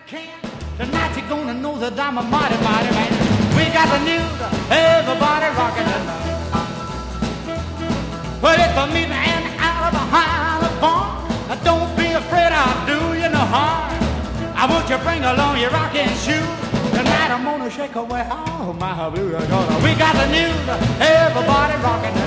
can. Tonight you're gonna know that I'm a mighty, mighty man. We got the news, everybody rocking tonight. Well, it's a meeting and out of a high barn. Don't be afraid, I'll do you no harm. I want you bring along your rocking shoes. Tonight I'm gonna shake away all my blues. We got the news, everybody rocking.